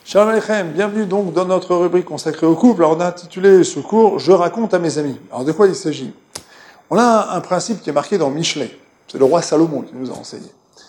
Shalom Aleichem, bienvenue donc dans notre rubrique consacrée au couple. Alors on a intitulé ce cours « Je raconte à mes amis ». Alors de quoi il s'agit? On a un principe qui est marqué dans Michelet. C'est le roi Salomon qui nous a enseigné.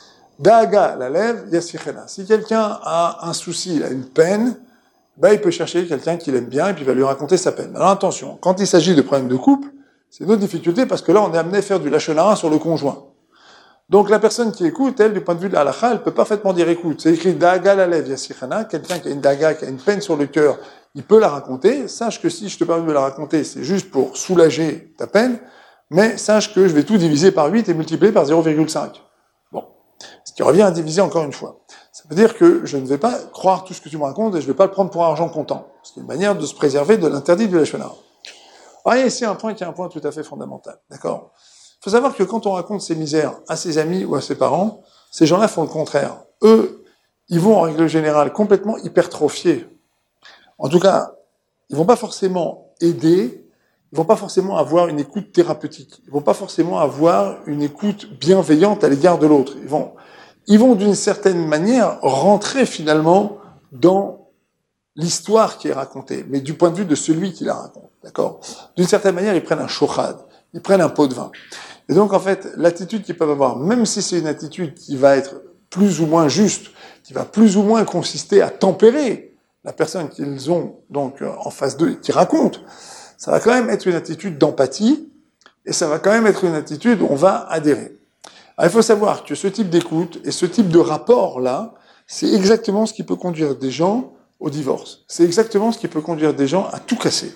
Daaga la lève, yassichena. Si quelqu'un a un souci, il a une peine, il peut chercher quelqu'un qu'il aime bien et puis il va lui raconter sa peine. Alors attention, quand il s'agit de problèmes de couple, c'est une autre difficulté parce que là on est amené à faire du lachon hara sur le conjoint. Donc la personne qui écoute, elle, du point de vue de la halakha, elle peut parfaitement dire, écoute, c'est écrit Daaga la lève yassichena, quelqu'un qui a une daga, qui a une peine sur le cœur, il peut la raconter. Sache que si je te permets de la raconter, c'est juste pour soulager ta peine, mais sache que je vais tout diviser par 8 et multiplier par 0,5. Bon. Ce qui revient à diviser encore une fois. Ça veut dire que je ne vais pas croire tout ce que tu me racontes et je ne vais pas le prendre pour argent comptant. C'est une manière de se préserver de l'interdit du lachon hara. Alors, il y a ici un point qui est un point tout à fait fondamental. D'accord? Il faut savoir que quand on raconte ses misères à ses amis ou à ses parents, ces gens-là font le contraire. Eux, ils vont en règle générale complètement hypertrophier. En tout cas, ils vont pas forcément aider, ils vont pas forcément avoir une écoute thérapeutique, ils vont pas forcément avoir une écoute bienveillante à l'égard de l'autre. Ils vont d'une certaine manière rentrer finalement dans l'histoire qui est racontée, mais du point de vue de celui qui la raconte, d'accord? D'une certaine manière, ils prennent un shochad, ils prennent un pot de vin. Et donc, en fait, l'attitude qu'ils peuvent avoir, même si c'est une attitude qui va être plus ou moins juste, qui va plus ou moins consister à tempérer la personne qu'ils ont donc en face d'eux, qui raconte, ça va quand même être une attitude d'empathie, et ça va quand même être une attitude où on va adhérer. Alors, il faut savoir que ce type d'écoute et ce type de rapport-là, c'est exactement ce qui peut conduire des gens au divorce. C'est exactement ce qui peut conduire des gens à tout casser.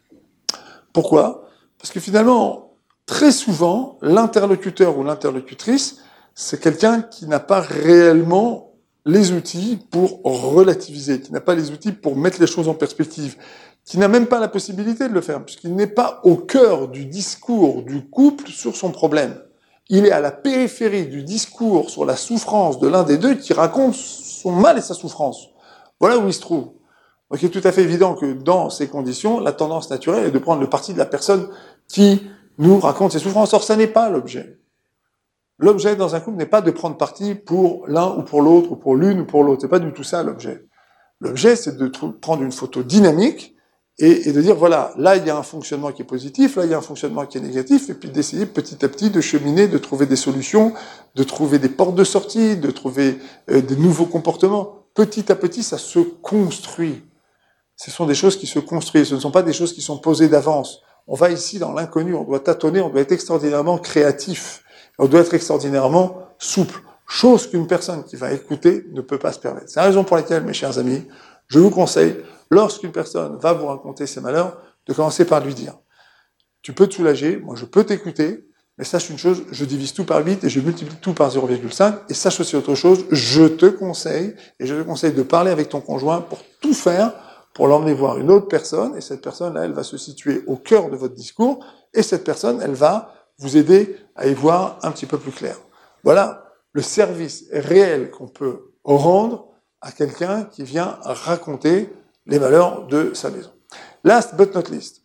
Pourquoi? Parce que finalement, très souvent, l'interlocuteur ou l'interlocutrice, c'est quelqu'un qui n'a pas réellement les outils pour relativiser, qui n'a pas les outils pour mettre les choses en perspective, qui n'a même pas la possibilité de le faire, puisqu'il n'est pas au cœur du discours du couple sur son problème. Il est à la périphérie du discours sur la souffrance de l'un des deux qui raconte son mal et sa souffrance. Voilà où il se trouve. Donc il est tout à fait évident que dans ces conditions, la tendance naturelle est de prendre le parti de la personne qui nous raconte ses souffrances. Or, ça n'est pas l'objet. L'objet dans un couple n'est pas de prendre parti pour l'un ou pour l'autre, ou pour l'une ou pour l'autre. C'est pas du tout ça l'objet. L'objet, c'est de prendre une photo dynamique et de dire, voilà, là, il y a un fonctionnement qui est positif, là, il y a un fonctionnement qui est négatif, et puis d'essayer petit à petit de cheminer, de trouver des solutions, de trouver des portes de sortie, de trouver des nouveaux comportements. Petit à petit, ça se construit. Ce sont des choses qui se construisent, ce ne sont pas des choses qui sont posées d'avance. On va ici dans l'inconnu, on doit tâtonner, on doit être extraordinairement créatif, on doit être extraordinairement souple, chose qu'une personne qui va écouter ne peut pas se permettre. C'est la raison pour laquelle, mes chers amis, je vous conseille, lorsqu'une personne va vous raconter ses malheurs, de commencer par lui dire « Tu peux te soulager, moi je peux t'écouter, mais sache une chose, je divise tout par 8 et je multiplie tout par 0,5, et sache aussi autre chose, je te conseille de parler avec ton conjoint pour tout faire, pour l'emmener voir une autre personne, et cette personne-là, elle va se situer au cœur de votre discours, et cette personne, elle va vous aider à y voir un petit peu plus clair. Voilà le service réel qu'on peut rendre à quelqu'un qui vient raconter les malheurs de sa maison. Last but not least.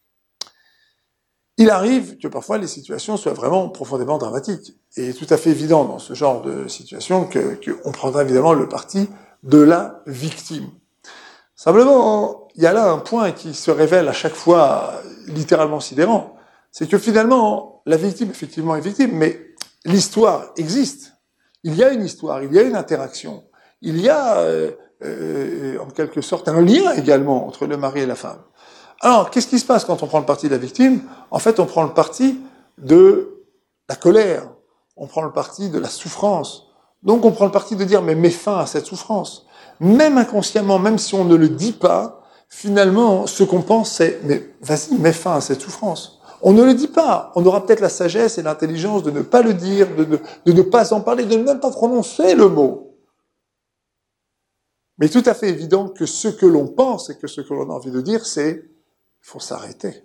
Il arrive que parfois les situations soient vraiment profondément dramatiques. Et il est tout à fait évident dans ce genre de situation qu'on prendra évidemment le parti de la victime. Simplement, il y a là un point qui se révèle à chaque fois littéralement sidérant. C'est que finalement, la victime, effectivement, est victime, mais l'histoire existe. Il y a une histoire, il y a une interaction. Il y a, en quelque sorte, un lien également entre le mari et la femme. Alors, qu'est-ce qui se passe quand on prend le parti de la victime? En fait, on prend le parti de la colère. On prend le parti de la souffrance. Donc, on prend le parti de dire, mais mets fin à cette souffrance. Même inconsciemment, même si on ne le dit pas, finalement, ce qu'on pense, c'est, mais vas-y, mets fin à cette souffrance. On ne le dit pas. On aura peut-être la sagesse et l'intelligence de ne pas le dire, de ne pas en parler, de ne même pas prononcer le mot. Mais tout à fait évident que ce que l'on pense et que ce que l'on a envie de dire, c'est, il faut s'arrêter.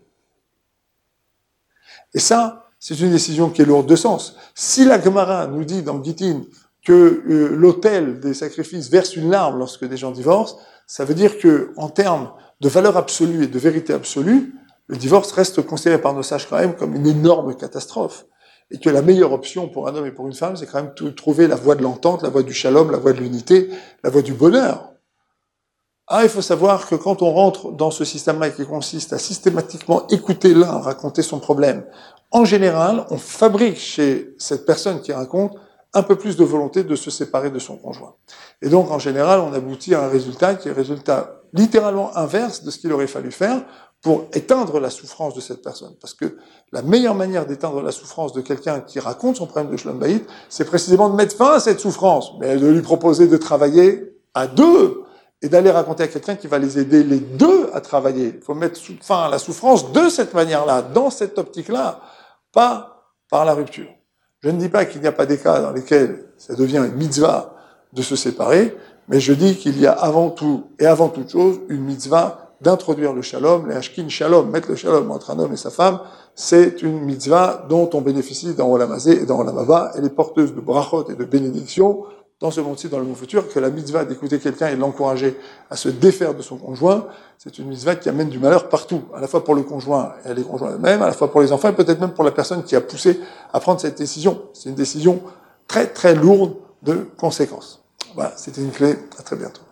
Et ça, c'est une décision qui est lourde de sens. Si la Gemara nous dit dans Gittin que l'autel des sacrifices verse une larme lorsque des gens divorcent, ça veut dire que, en termes de valeur absolue et de vérité absolue, le divorce reste considéré par nos sages quand même comme une énorme catastrophe. Et que la meilleure option pour un homme et pour une femme, c'est quand même de trouver la voie de l'entente, la voie du shalom, la voie de l'unité, la voie du bonheur. Ah, il faut savoir que quand on rentre dans ce système-là qui consiste à systématiquement écouter l'un raconter son problème, en général, on fabrique chez cette personne qui raconte un peu plus de volonté de se séparer de son conjoint. Et donc, en général, on aboutit à un résultat qui est un résultat littéralement inverse de ce qu'il aurait fallu faire pour éteindre la souffrance de cette personne. Parce que la meilleure manière d'éteindre la souffrance de quelqu'un qui raconte son problème de Shlom Bayit, c'est précisément de mettre fin à cette souffrance, mais de lui proposer de travailler à deux et d'aller raconter à quelqu'un qui va les aider les deux à travailler. Il faut mettre fin à la souffrance de cette manière-là, dans cette optique-là, pas par la rupture. Je ne dis pas qu'il n'y a pas des cas dans lesquels ça devient une mitzvah de se séparer, mais je dis qu'il y a avant tout, et avant toute chose, une mitzvah d'introduire le shalom, les hashkin shalom, mettre le shalom entre un homme et sa femme, c'est une mitzvah dont on bénéficie dans Olam Hazé et dans Olam Haba. Elle est porteuse de brachot et de bénédictions dans ce monde-ci, dans le monde futur, que la mitzvah d'écouter quelqu'un et de l'encourager à se défaire de son conjoint, c'est une mitzvah qui amène du malheur partout, à la fois pour le conjoint et les conjoints eux-mêmes, à la fois pour les enfants et peut-être même pour la personne qui a poussé à prendre cette décision. C'est une décision très très lourde de conséquences. Voilà, c'était une clé. À très bientôt.